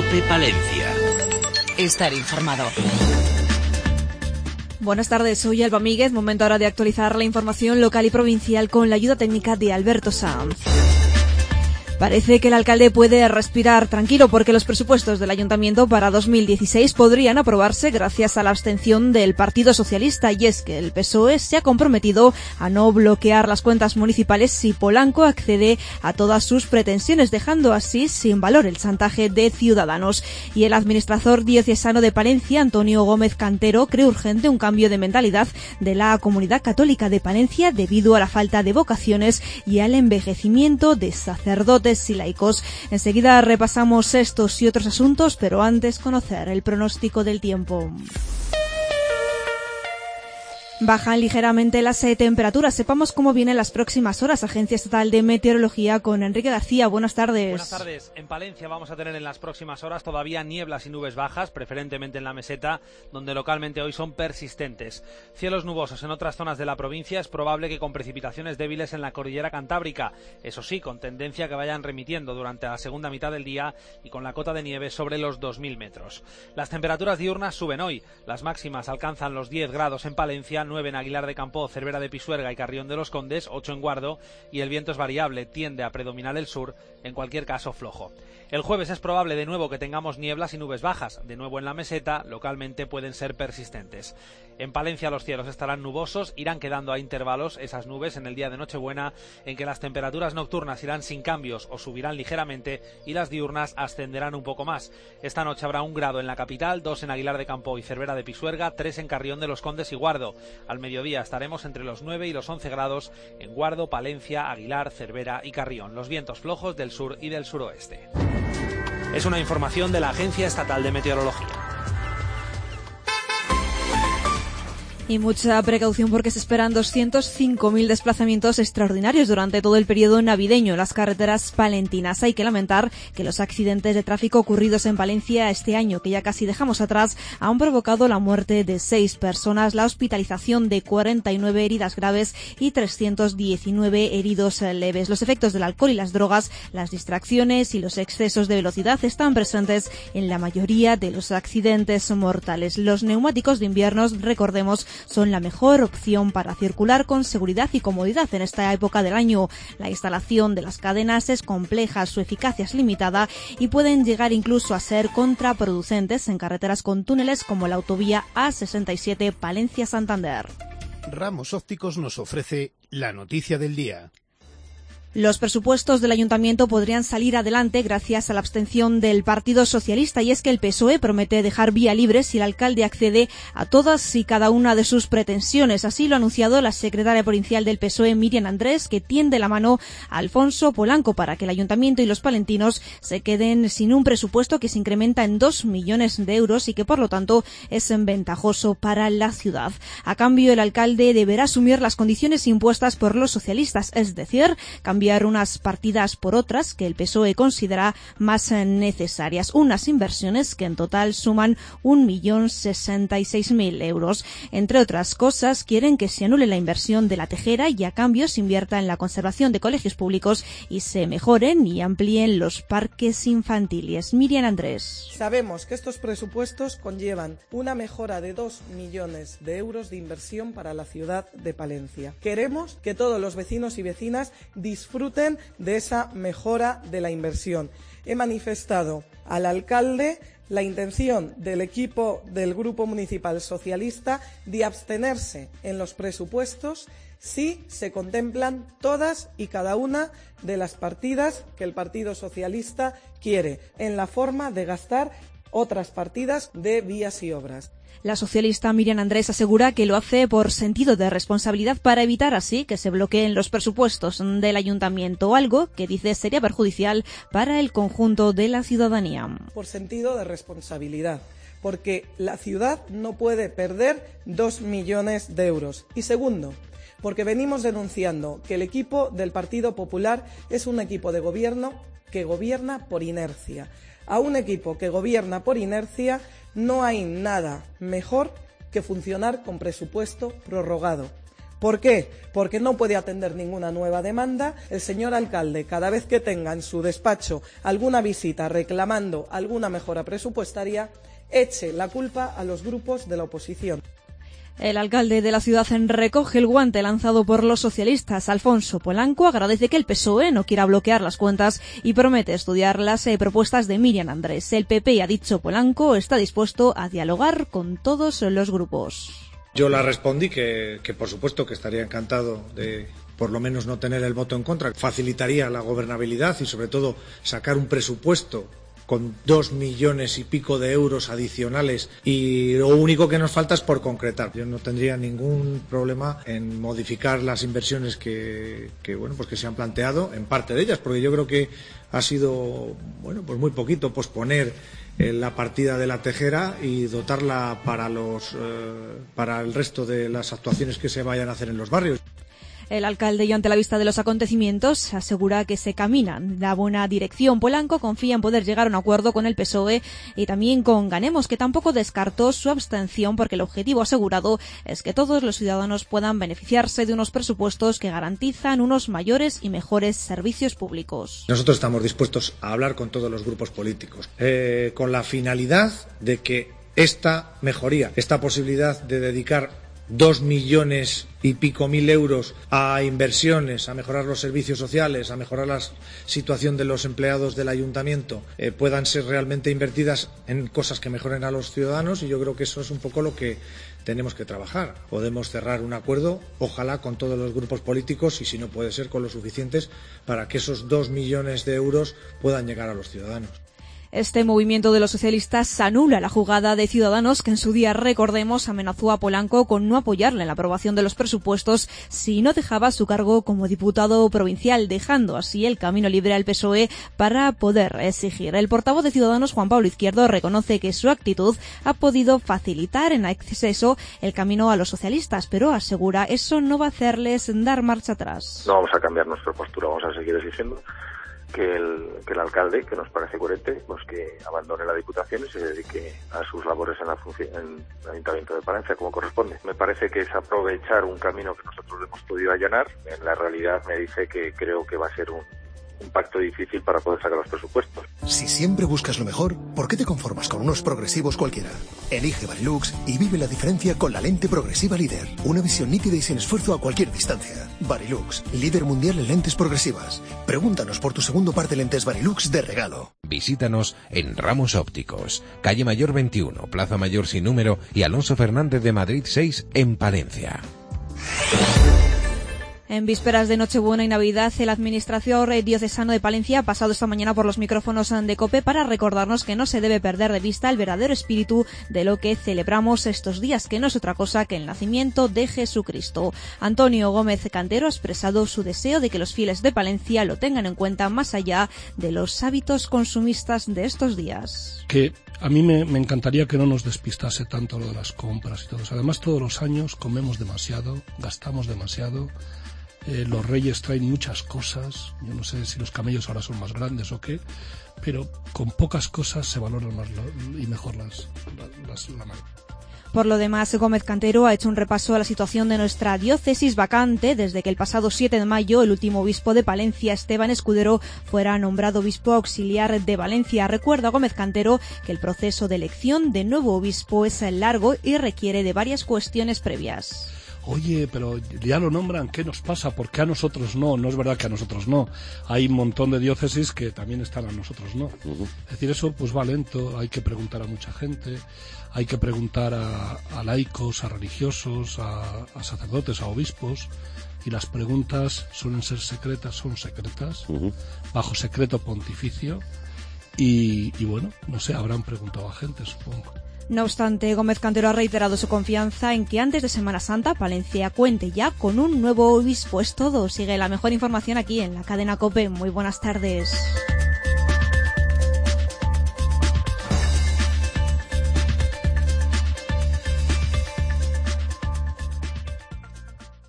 Cope Palencia. Estar informado. Buenas tardes, soy Alba Míguez. Momento ahora de actualizar la información local y provincial con la ayuda técnica de Alberto Sanz. Parece que el alcalde puede respirar tranquilo porque los presupuestos del Ayuntamiento para 2016 podrían aprobarse gracias a la abstención del Partido Socialista, y es que el PSOE se ha comprometido a no bloquear las cuentas municipales si Polanco accede a todas sus pretensiones, dejando así sin valor el chantaje de Ciudadanos. Y el administrador diocesano de Palencia, Antonio Gómez Cantero, cree urgente un cambio de mentalidad de la comunidad católica de Palencia debido a la falta de vocaciones y al envejecimiento de sacerdotes y laicos. Enseguida repasamos estos y otros asuntos, pero antes conocer el pronóstico del tiempo. Bajan ligeramente las temperaturas. Sepamos cómo vienen las próximas horas. Agencia Estatal de Meteorología con Enrique García. Buenas tardes. Buenas tardes. En Palencia vamos a tener en las próximas horas todavía nieblas y nubes bajas, preferentemente en la meseta, donde localmente hoy son persistentes. Cielos nubosos en otras zonas de la provincia. Es probable que con precipitaciones débiles en la cordillera cantábrica. Eso sí, con tendencia a que vayan remitiendo durante la segunda mitad del día y con la cota de nieve sobre los 2.000 metros. Las temperaturas diurnas suben hoy. Las máximas alcanzan los 10 grados en Palencia, 9 en Aguilar de Campo, Cervera de Pisuerga y Carrión de los Condes, 8 en Guardo, y el viento es variable, tiende a predominar el sur, en cualquier caso flojo. El jueves es probable de nuevo que tengamos nieblas y nubes bajas, de nuevo en la meseta, localmente pueden ser persistentes. En Palencia los cielos estarán nubosos, irán quedando a intervalos esas nubes en el día de Nochebuena, en que las temperaturas nocturnas irán sin cambios o subirán ligeramente y las diurnas ascenderán un poco más. Esta noche habrá 1 grado en la capital, 2 en Aguilar de Campo y Cervera de Pisuerga, 3 en Carrión de los Condes y Guardo. Al mediodía estaremos entre los 9 y los 11 grados en Guardo, Palencia, Aguilar, Cervera y Carrión. Los vientos flojos del sur y del suroeste. Es una información de la Agencia Estatal de Meteorología. Y mucha precaución porque se esperan 205.000 desplazamientos extraordinarios durante todo el periodo navideño en las carreteras palentinas. Hay que lamentar que los accidentes de tráfico ocurridos en Palencia este año, que ya casi dejamos atrás, han provocado la muerte de 6 personas, la hospitalización de 49 heridas graves y 319 heridos leves. Los efectos del alcohol y las drogas, las distracciones y los excesos de velocidad están presentes en la mayoría de los accidentes mortales. Los neumáticos de invierno, recordemos, son la mejor opción para circular con seguridad y comodidad en esta época del año. La instalación de las cadenas es compleja, su eficacia es limitada y pueden llegar incluso a ser contraproducentes en carreteras con túneles como la autovía A67 Palencia-Santander. Ramos Ópticos nos ofrece la noticia del día. Los presupuestos del Ayuntamiento podrían salir adelante gracias a la abstención del Partido Socialista, y es que el PSOE promete dejar vía libre si el alcalde accede a todas y cada una de sus pretensiones. Así lo ha anunciado la secretaria provincial del PSOE, Miriam Andrés, que tiende la mano a Alfonso Polanco para que el Ayuntamiento y los palentinos se queden sin un presupuesto que se incrementa en 2 millones de euros y que por lo tanto es ventajoso para la ciudad. A cambio, el alcalde deberá asumir las condiciones impuestas por los socialistas, es decir, cambiar unas partidas por otras que el PSOE considera más necesarias, unas inversiones que en total suman 1.066.000 euros. Entre otras cosas, quieren que se anule la inversión de la Tejera y a cambio se invierta en la conservación de colegios públicos y se mejoren y amplíen los parques infantiles. Miriam Andrés. Sabemos que estos presupuestos conllevan una mejora de 2 millones de euros de inversión para la ciudad de Palencia. Queremos que todos los vecinos y vecinas disfruten de esa mejora de la inversión. He manifestado al alcalde la intención del equipo del Grupo Municipal Socialista de abstenerse en los presupuestos si se contemplan todas y cada una de las partidas que el Partido Socialista quiere en la forma de gastar otras partidas de vías y obras. La socialista Miriam Andrés asegura que lo hace por sentido de responsabilidad para evitar así que se bloqueen los presupuestos del ayuntamiento, algo que dice sería perjudicial para el conjunto de la ciudadanía. Por sentido de responsabilidad, porque la ciudad no puede perder 2 millones de euros. Y segundo, porque venimos denunciando que el equipo del Partido Popular es un equipo de gobierno que gobierna por inercia. A un equipo que gobierna por inercia no hay nada mejor que funcionar con presupuesto prorrogado. ¿Por qué? Porque no puede atender ninguna nueva demanda. El señor alcalde, cada vez que tenga en su despacho alguna visita reclamando alguna mejora presupuestaria, eche la culpa a los grupos de la oposición. El alcalde de la ciudad recoge el guante lanzado por los socialistas. Alfonso Polanco agradece que el PSOE no quiera bloquear las cuentas y promete estudiar las propuestas de Miriam Andrés. El PP, ha dicho Polanco, está dispuesto a dialogar con todos los grupos. Yo la respondí que por supuesto que estaría encantado de por lo menos no tener el voto en contra. Facilitaría la gobernabilidad y sobre todo sacar un presupuesto con 2 millones y pico de euros adicionales, y lo único que nos falta es por concretar. Yo no tendría ningún problema en modificar las inversiones que se han planteado, en parte de ellas, porque yo creo que ha sido muy poquito posponer la partida de la Tejera y dotarla para el resto de las actuaciones que se vayan a hacer en los barrios. El alcalde, y ante la vista de los acontecimientos, asegura que se camina en la buena dirección. Polanco confía en poder llegar a un acuerdo con el PSOE y también con Ganemos, que tampoco descartó su abstención porque el objetivo asegurado es que todos los ciudadanos puedan beneficiarse de unos presupuestos que garantizan unos mayores y mejores servicios públicos. Nosotros estamos dispuestos a hablar con todos los grupos políticos, con la finalidad de que esta mejoría, esta posibilidad de dedicar 2 millones y pico mil euros a inversiones, a mejorar los servicios sociales, a mejorar la situación de los empleados del ayuntamiento, puedan ser realmente invertidas en cosas que mejoren a los ciudadanos, y yo creo que eso es un poco lo que tenemos que trabajar. Podemos cerrar un acuerdo, ojalá con todos los grupos políticos, y si no puede ser con los suficientes, para que esos 2 millones de euros puedan llegar a los ciudadanos. Este movimiento de los socialistas anula la jugada de Ciudadanos, que en su día, recordemos, amenazó a Polanco con no apoyarle en la aprobación de los presupuestos si no dejaba su cargo como diputado provincial, dejando así el camino libre al PSOE para poder exigir. El portavoz de Ciudadanos, Juan Pablo Izquierdo, reconoce que su actitud ha podido facilitar en exceso el camino a los socialistas, pero asegura eso no va a hacerles dar marcha atrás. No vamos a cambiar nuestra postura, vamos a seguir exigiendo que el alcalde, que nos parece coherente, pues que abandone la Diputación y se dedique a sus labores en el Ayuntamiento de Palencia como corresponde. Me parece que es aprovechar un camino que nosotros hemos podido allanar. En la realidad me dice que creo que va a ser un pacto difícil para poder sacar los presupuestos. Si siempre buscas lo mejor, ¿por qué te conformas con unos progresivos cualquiera? Elige Varilux y vive la diferencia con la lente progresiva líder. Una visión nítida y sin esfuerzo a cualquier distancia. Varilux, líder mundial en lentes progresivas. Pregúntanos por tu segundo par de lentes Varilux de regalo. Visítanos en Ramos Ópticos, calle Mayor 21, Plaza Mayor sin número y Alonso Fernández de Madrid 6 en Palencia. En vísperas de Nochebuena y Navidad, el administrador diocesano de Palencia ha pasado esta mañana por los micrófonos de COPE para recordarnos que no se debe perder de vista el verdadero espíritu de lo que celebramos estos días, que no es otra cosa que el nacimiento de Jesucristo. Antonio Gómez Cantero ha expresado su deseo de que los fieles de Palencia lo tengan en cuenta más allá de los hábitos consumistas de estos días. Que a mí me encantaría que no nos despistase tanto lo de las compras y todo eso. Además, todos los años comemos demasiado, gastamos demasiado. Los reyes traen muchas cosas, yo no sé si los camellos ahora son más grandes o qué, pero con pocas cosas se valoran más y mejor la mano. Por lo demás, Gómez Cantero ha hecho un repaso a la situación de nuestra diócesis vacante desde que el pasado 7 de mayo el último obispo de Palencia, Esteban Escudero, fuera nombrado obispo auxiliar de Valencia. Recuerda Gómez Cantero que el proceso de elección de nuevo obispo es largo y requiere de varias cuestiones previas. Oye, pero ya lo nombran, ¿qué nos pasa? ¿Por qué a nosotros no? No es verdad que a nosotros no. Hay un montón de diócesis que también están a nosotros no. Es decir, eso pues va lento, hay que preguntar a mucha gente, hay que preguntar a laicos, a religiosos, a sacerdotes, a obispos, y las preguntas suelen ser secretas, son secretas, bajo secreto pontificio, y bueno, no sé, habrán preguntado a gente, supongo. No obstante, Gómez Cantero ha reiterado su confianza en que antes de Semana Santa Palencia cuente ya con un nuevo obispo. Es todo. Sigue la mejor información aquí en la cadena COPE. Muy buenas tardes.